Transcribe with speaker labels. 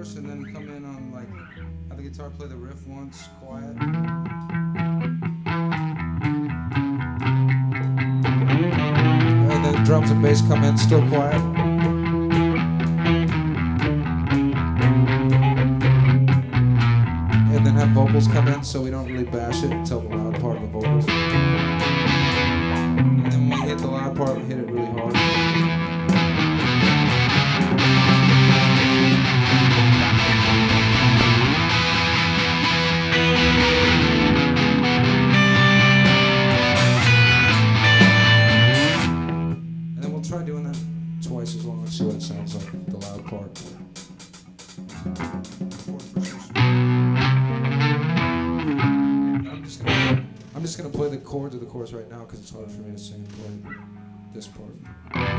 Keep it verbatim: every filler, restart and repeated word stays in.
Speaker 1: chorus and then come in on like have the guitar play the riff once, quiet. And then drums and bass come in still quiet. And then have vocals come in so we don't really bash it until the loud part of the vocals. And then when we hit the loud part, we hit it really hard. Try doing that twice as long and see what it sounds like, the loud part. I'm just gonna, I'm just gonna play the chords of the chorus right now because it's harder for me to sing and play this part.